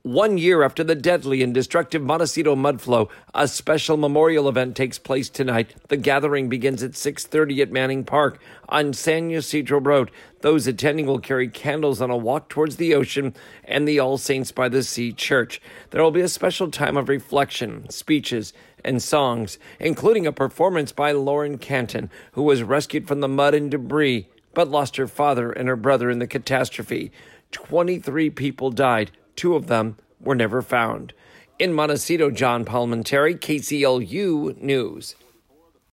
1 year after the deadly and destructive Montecito mudflow, a special memorial event takes place tonight. The gathering begins at 6:30 at Manning Park on San Ysidro Road. Those attending will carry candles on a walk towards the ocean and the All Saints by the Sea Church. There will be a special time of reflection, speeches, and songs, including a performance by Lauren Canton, who was rescued from the mud and debris, but lost her father and her brother in the catastrophe. 23 people died. 2 of them were never found. In Montecito, John Palmentary, KCLU News.